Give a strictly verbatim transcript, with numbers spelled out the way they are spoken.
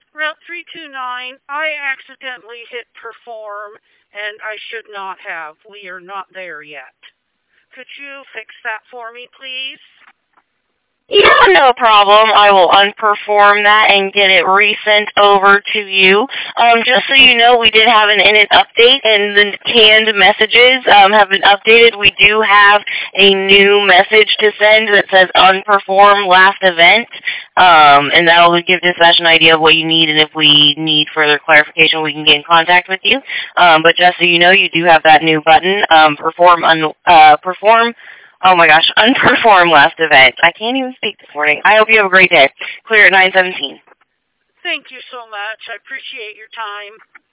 Route three two nine, I accidentally hit perform, and I should not have. We are not there yet. Could you fix that for me, please? Yeah, no problem. I will unperform that and get it resent over to you. Um, just so you know, we did have an init update, and the canned messages um, have been updated. We do have a new message to send that says unperform last event, um, and that will give Dispatch an idea of what you need, and if we need further clarification, we can get in contact with you. Um, but just so you know, you do have that new button, um, perform, un- uh, perform. Oh my gosh, unperformed last event. I can't even speak this morning. I hope you have a great day. Clear at nine seventeen. Thank you so much. I appreciate your time.